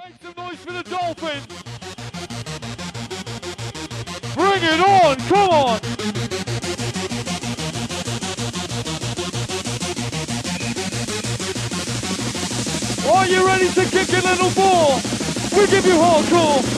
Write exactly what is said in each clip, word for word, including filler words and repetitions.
Make some noise for the Dolphins. Bring it on, come on. Are you ready to kick a little ball? We give you hardcore.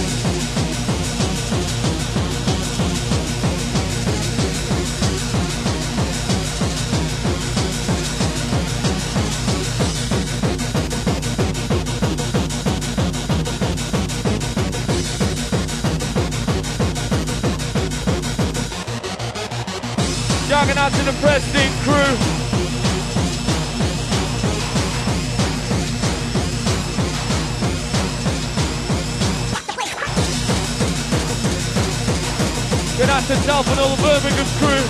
Shouting out to the Preston crew. Good out to Delph and all the Birmingham crew.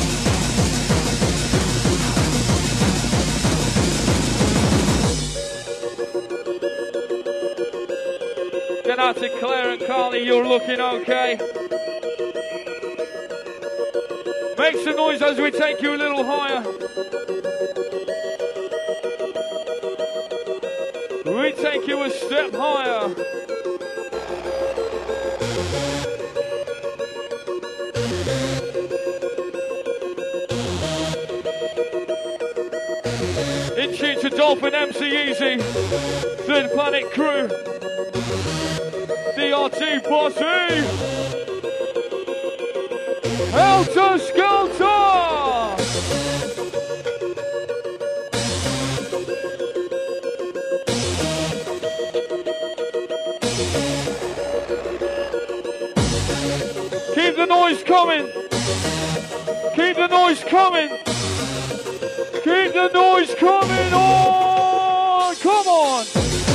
Good out to Claire and Carly, you're looking okay. Make some noise as we take you a little higher. We take you a step higher. In tune to Dolphin M C Easy, Third Planet crew, D R T Bossy. Helter Skelter! Keep the noise coming! Keep the noise coming! Keep the noise coming on! Come on!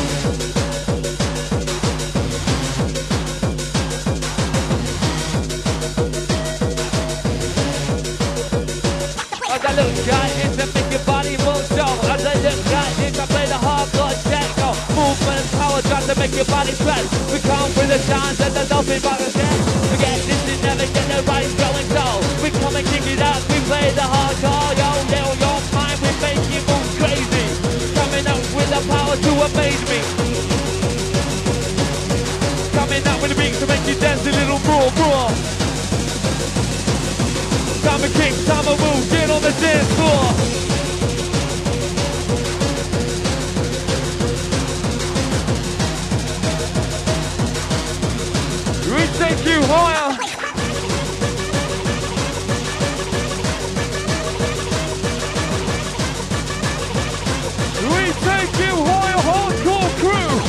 As I look at it, to make your body move so. As I look at it, I play the hardcore techno. Movement and power trying to make your body sweat. We come with the sounds and the dolphin by the set. Forget this is never get the right going so. We come and kick it up, we play the hardcore. Yo, little your mind, we make you move crazy. Coming up with the power to amaze me. Coming up with the beat to make you dance a little more, more. Time to kick, time to move, get on the dance floor. We take you higher. We take you higher, hardcore crew.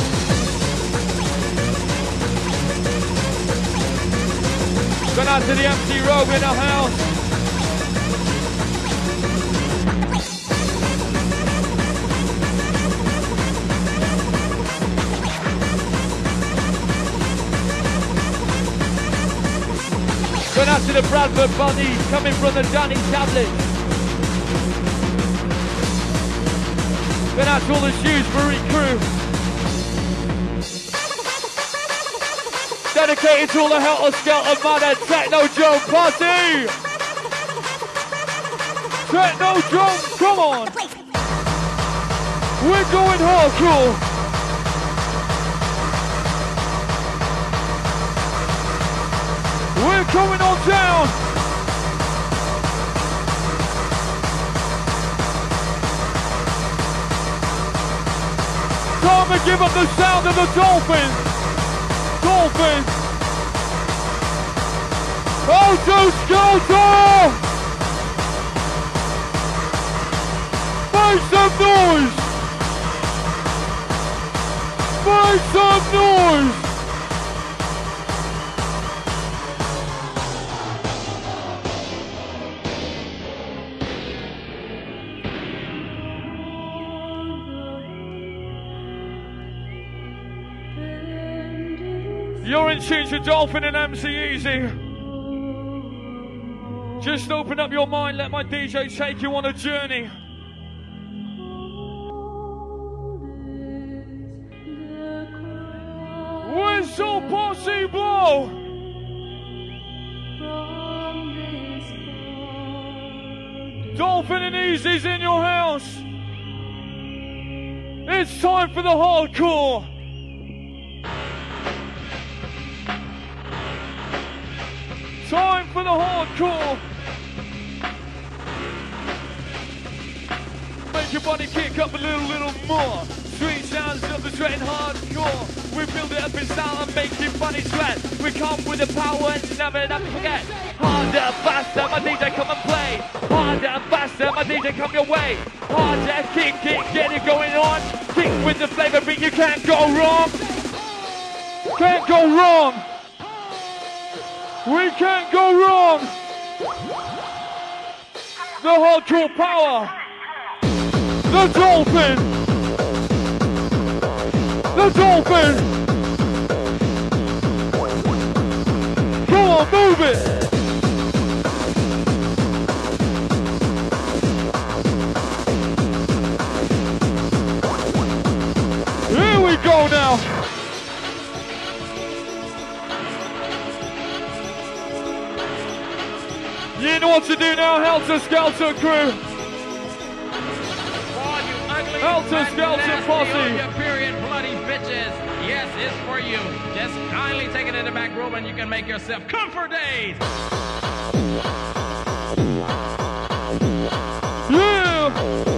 Going out to the M C Rogue in the house. Going out to the Bradford Bunnies, coming from the Johnny Tablet. Going out to all the Shrewsbury crew. Dedicated to all the Helter Skelter Mad Techno Joe Party. Techno Joe, come on. We're going hardcore. We're coming on down. Time to give up the sound of the Dolphins. Dolphins. Helter Skelter. Make some noise. Make some noise. You're in tune to Dolphin and M C Easy. Just open up your mind, let my D J take you on a journey. Whistle Posse blow! Dolphin and Easy's in your house. It's time for the hardcore. Time for the hardcore. Make your body kick up a little, little more. Sweet sounds of the shredding hardcore. We build it up in style and make your body sweat. We come with the power and never, never forget. Harder, faster, my D J come and play. Harder, faster, my D J come your way. Harder, kick it, get it going on. Kick with the flavor beat, you can't go wrong. Can't go wrong. We can't go wrong. The hardcore power. The dolphin. The dolphin. Come on, move it. Here we go now. You know what to do now, Helter Skelter crew. Helter Skelter posse. Period, bloody bitches. Yes, it's for you. Just kindly take it in the back room and you can make yourself comfort days. Yeah.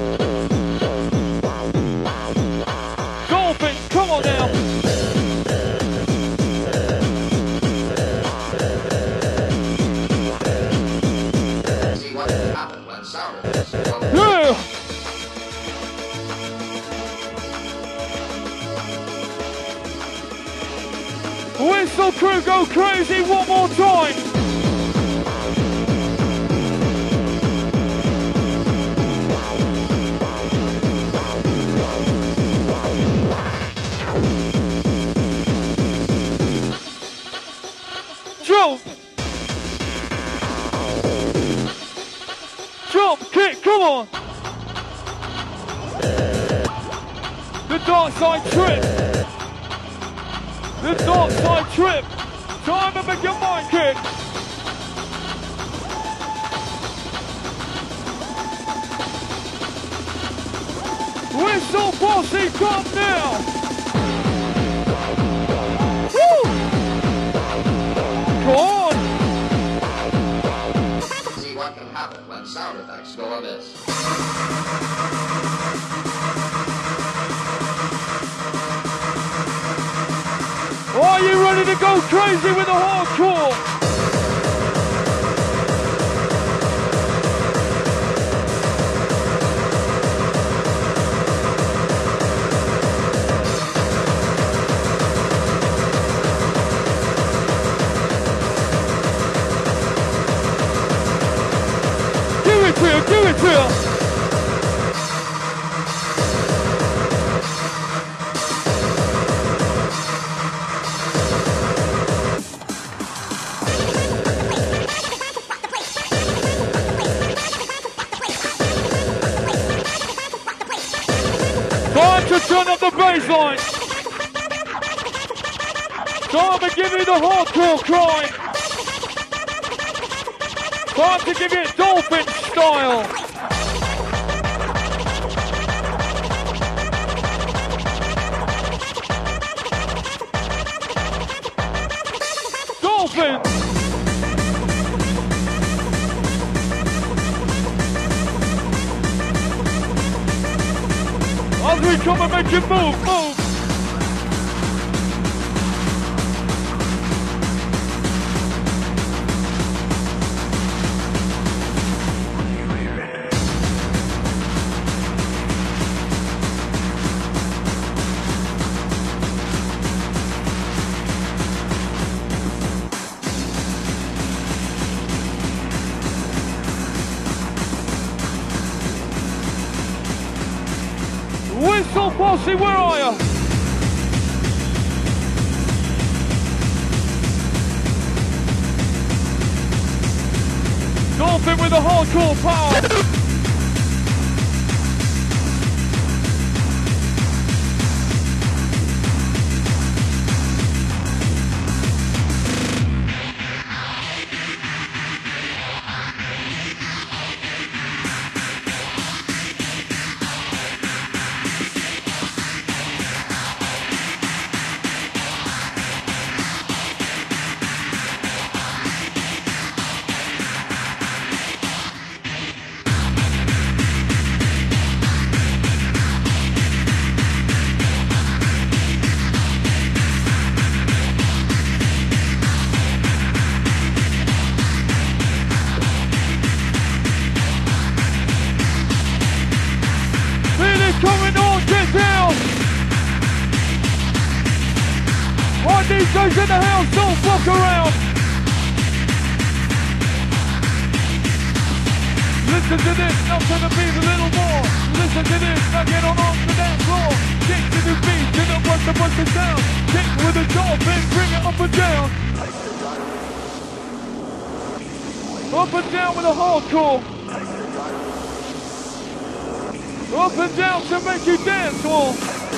Dolphin, come on now. See what can happen when sound is. Yeah. Whistle crew, go crazy one more time. Jump. Jump, kick, come on. The dark side trip. The dark side trip. Time to make your mind kick. Whistle posse, come now. Woo! Come on. See what can happen when sound effects go amiss. Are you ready to go crazy with the hardcore? Give it to you, give it to you. Time to turn up the baseline. Time to give you the hardcore cry. Time to give you dolphin style. Dolphin. As we come and make it move, move. Whistle posse, where are you? Dolphin with the hardcore power. D Js in the house, don't fuck around. Listen to this, now turn the beat a little more. Listen to this, now get on off the dance floor. Kick to the beat, to the bust the bust it down. Kick with a dolphin, bring it up and down. Up and down with a hardcore. Up and down to make you dance more.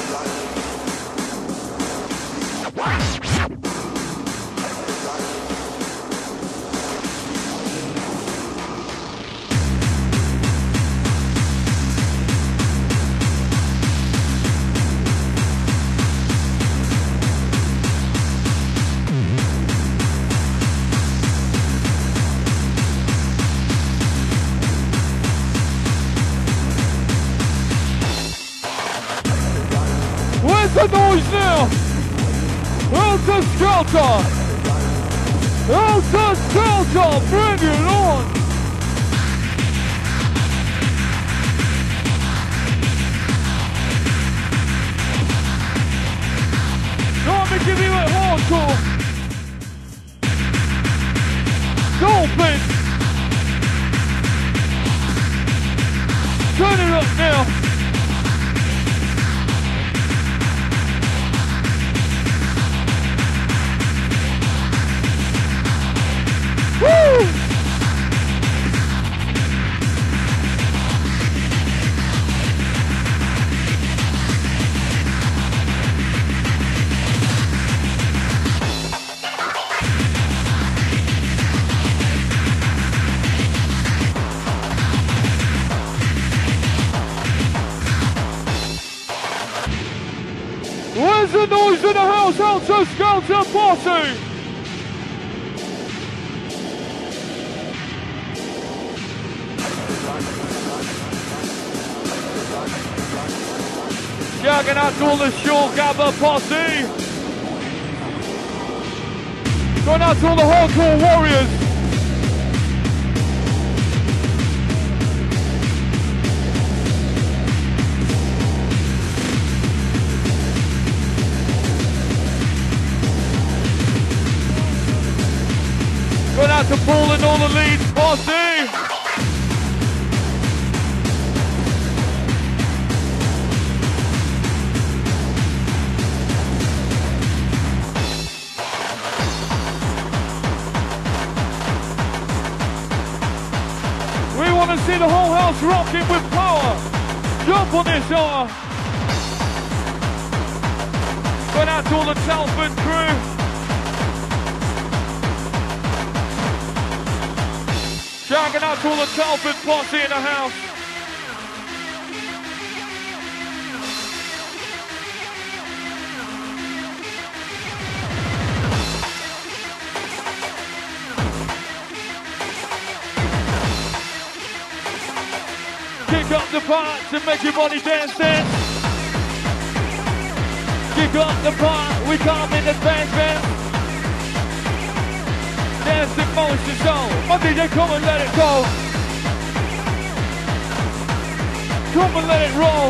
The noise now! Helter Skelter! Helter Skelter! Bring it on! Let me give you a hardcore! Dolphin! Turn it up now! Woo! Where's the noise in the house? Helter Skelter Posse! Shouting out to all the Shore Gabba Posse! Going out to all the hardcore warriors! Going out to Paul and all the Leeds Posse! See the whole house rocking with power. Jump on this hour. Going out to all the Telford crew. Shouting out to all the Telford posse in the house. Kick up the part to make your body dance, dance. Kick up the part, we come in the dance, dance. Dance in motion, so my D J, come and let it go. Come and let it roll.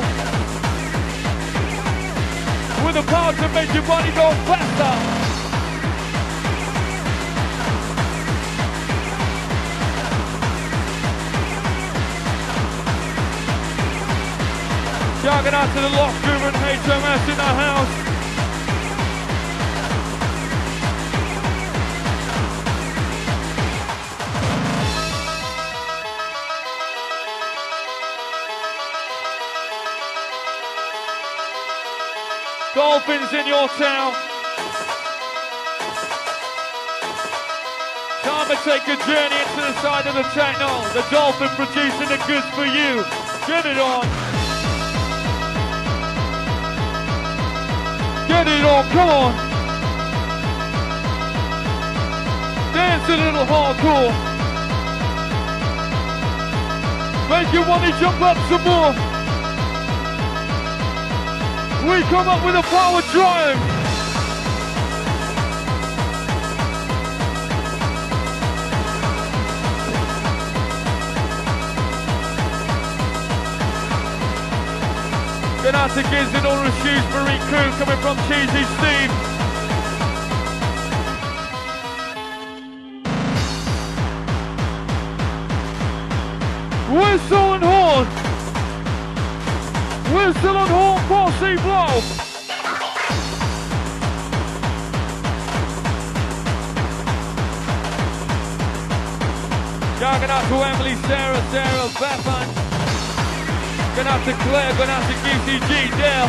With the power to make your body go faster. Shouting out to the locker room and H M S in the house. Dolphins in your town. Time to take a journey into the side of the techno. The Dolphin producing the goods for you. Get it on. Get it on, come on. Dance a little hardcore. Make you want to jump up some more. We come up with a power drive. Going out to Giz and all the Shrewsbury crew coming from Cheesy Steve. whistle and horn posse blow. Shouting out to Emily, Sarah, Sarah, Bethan. Going out to Claire, going out to Q C G, Dale.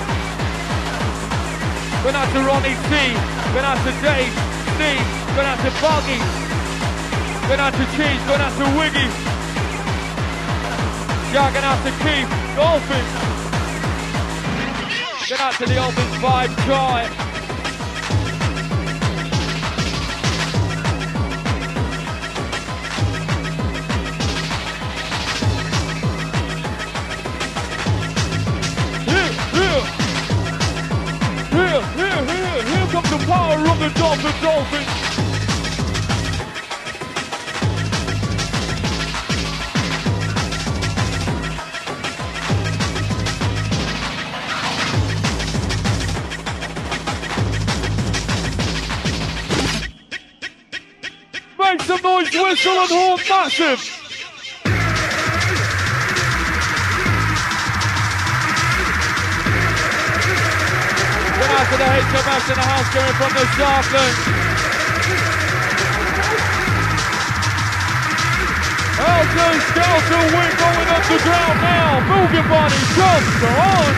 Going out to Ronnie C. Going out to Dave, Steve. Going out to Boggy. Going out to Cheese, going out to Wiggy. Shouting out to Keith, Dolphin. Going out to the Dolphins vibe, Try. Here, here, here, here comes the power of the Dolphin Dolphins. Make some noise, whistle and horn massive. Going out to the H M S in the house coming from the Southland. Helter Skelter, we're going underground now. Move your body, jump, go on.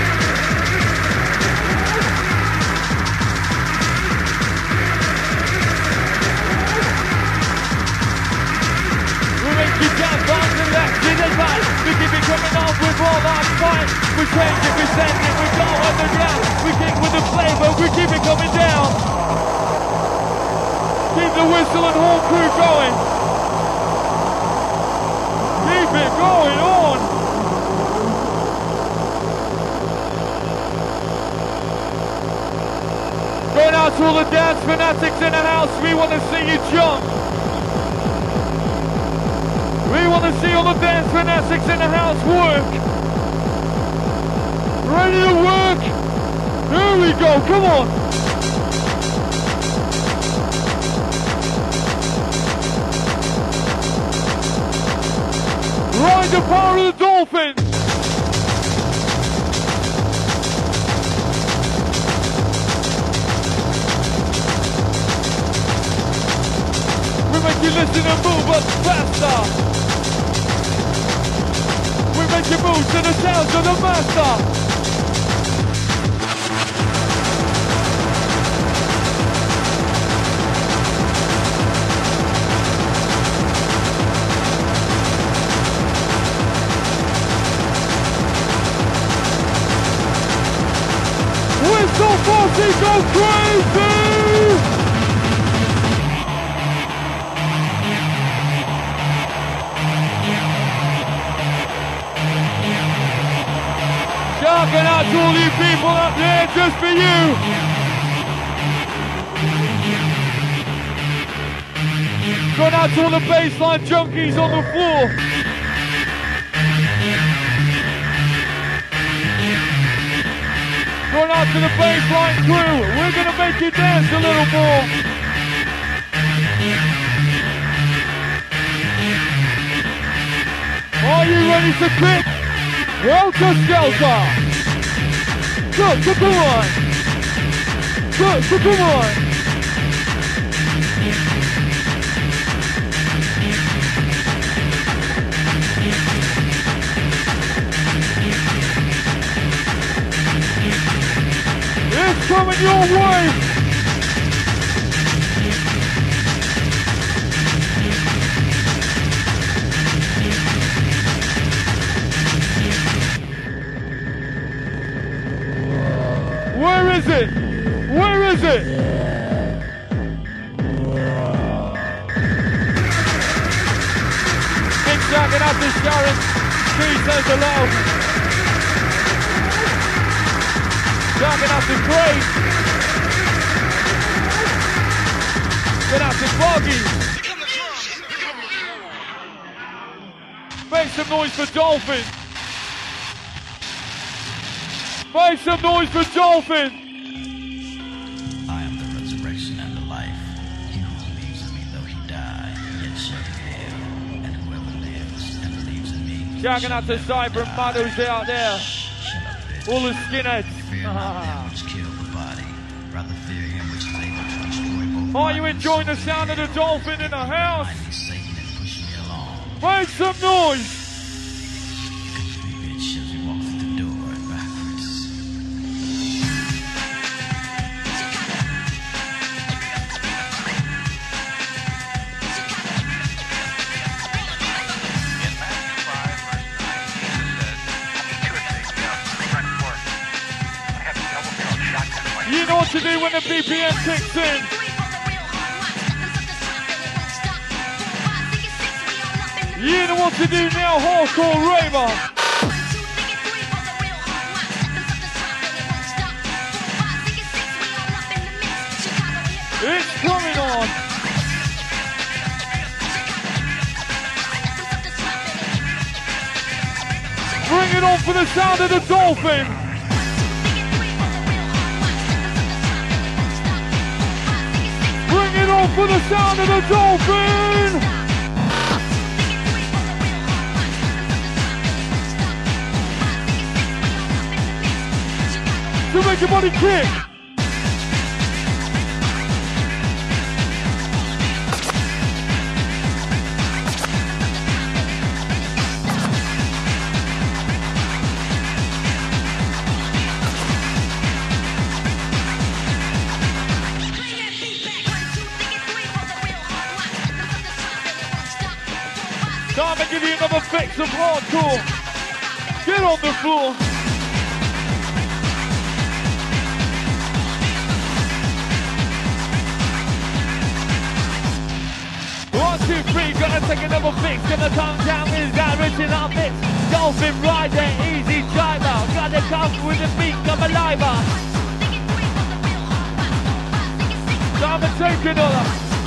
We make you dance on the left, to the right. We keep it coming on with all our fight. We change it, we send it, we go underground. We kick with the flavor, we keep it coming down. Keep the whistle and horn crew going. Keep it going on. Going out to all the dance fanatics in the house, we want to see you jump. We want to see all the dance fanatics in the house work. Ready to work? Here we go, come on. Ride the power of the Dolphins. We make you listen and move us faster. We make you move to the sounds of the master. Whistle Posse, go crazy! Shouting out to all you people up there, just for you. Going out to all the baseline junkies on the floor. Going out to the baseline crew. We're gonna make you dance a little more. Are you ready to kick? Helter Skelter! Good, good, come on! Good, good, come on! It's coming your way! Where is it? Where is it? Big shouting out to Sharon. She says hello. Shouting out to Craig. Get out to Foggy. Make some noise for Dolphin. Make some noise for Dolphin! I am the resurrection and the life. He who believes in me, though he die, yet shall he live. And whoever lives and believes in me, shouting out to Cyber and Muddles out there. Shall All the skinheads. Fear not them which kill the body, rather fear him which is able to destroy both. Are you enjoying the sound of the dolphin in the house? Satan and push me along. Make some noise. Creepy bitch as we walk through the door and backwards. You know what to do when the B P M kicks in. You know what to do now, hardcore raver. It's coming on. Bring it on for the sound of the dolphin. Bring it on for the sound of the dolphin! To make your body kick! Time to give you another fix of hardcore. Get on the floor. One, two, three, gonna take another fix. Gonna come down with that original mix. Dolphin rider, easy driver. Gotta come with the beat of a liver. Time to take another.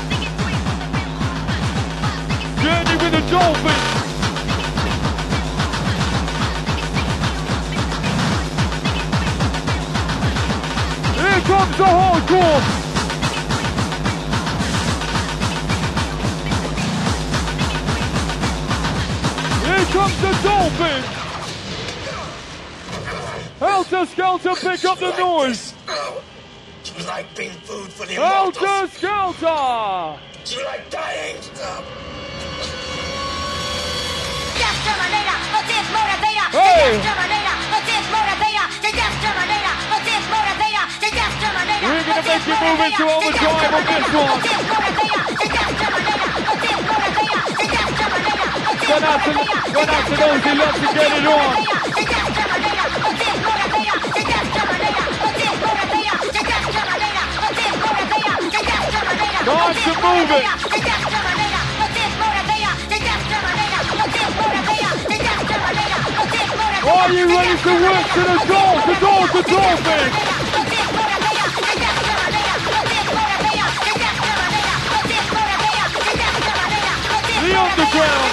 Journey with the dolphin. Here comes the hardcore. Here comes the dolphin. Helter Skelter, pick up the noise. Do you like being food for the Helter immortals? Skelter. Do you like dying? Hey! We're gonna make you move into overdrive on this one. Go out to, go out to those who love to get it on. Time to move it. Are you ready to work to the door, the door, the dolphin? The underground.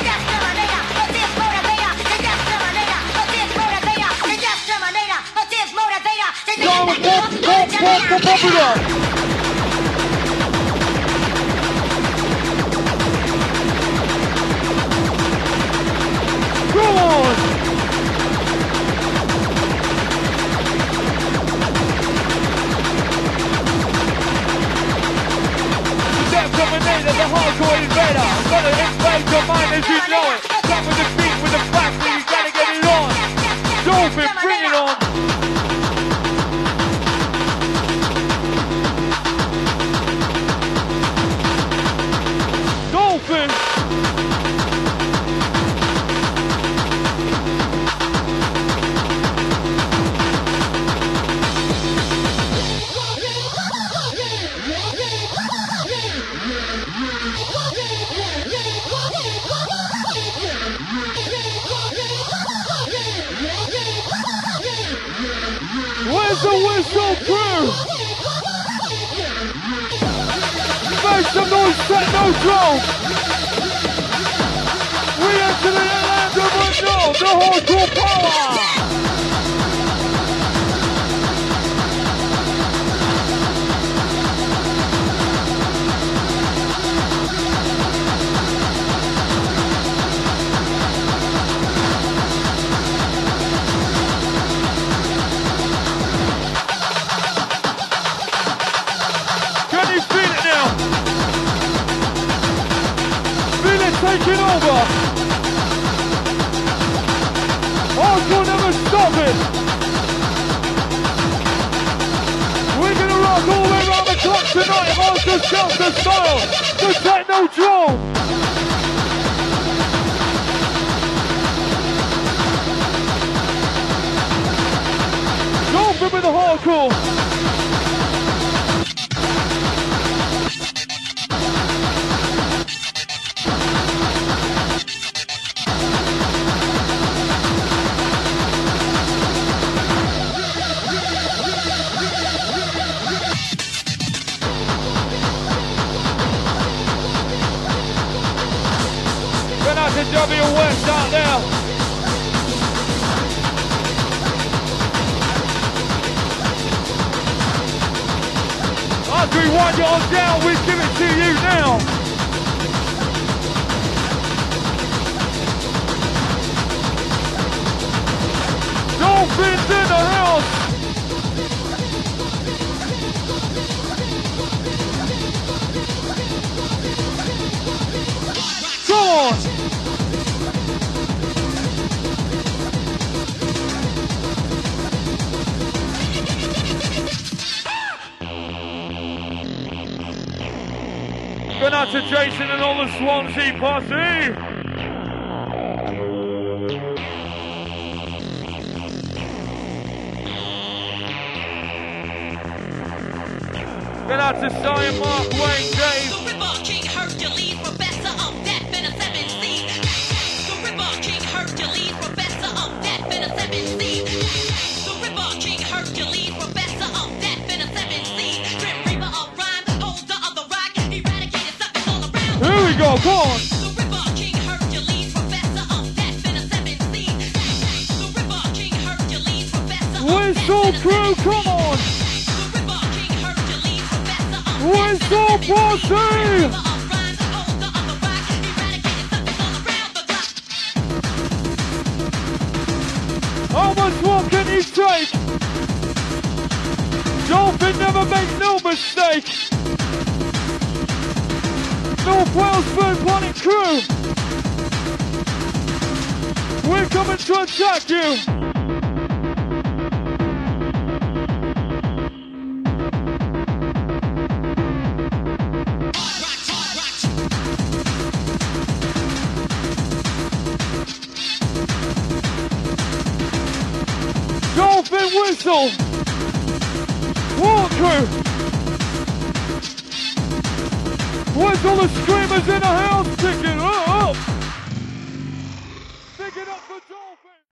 Go, pop, pop, pop, pop, pop it up. Go on. Dominator, the hardcore invader. I'm gonna invade your mind as you know it. Come with the beat, with the facts, and you gotta get it on. Dolphin, bring it on. Dolphin. Where's the whistle crew? Make some noise, set no drum. We enter the land of unknown, the hardcore power. over. Hardcore never stop it. We're gonna rock all the way around the clock tonight. Hardcore Shelter style. The techno drone. Dolphin with the hardcore. To W West out there. As we wind it on down, we give it to you now. Dolphins in the house. Come on. Going out to Jason and all the Swansea posse. Going out to Sion, Mark, Wayne, Dave. The River King Hercules, professor of death in a seven seed. The River King Hercules, professor of death in a seven seed. The River King Hercules, professor of death in a seven seed. Grim Reaper of rhyme, holder of the rock, eradicated suckers all around. Here we go, come on. The River King Hercules, professor of death in a seven seed. The River King Hercules, professor of Whistle crew, come on. The River King Hercules, professor of Whistle posse. How much more can you take? Dolphin never make no mistake. North Wales Bird Planet crew. We're coming to attack you. Dolphin whistle. War crew. Where's all the screamers in the house? Pick it up. Pick it up for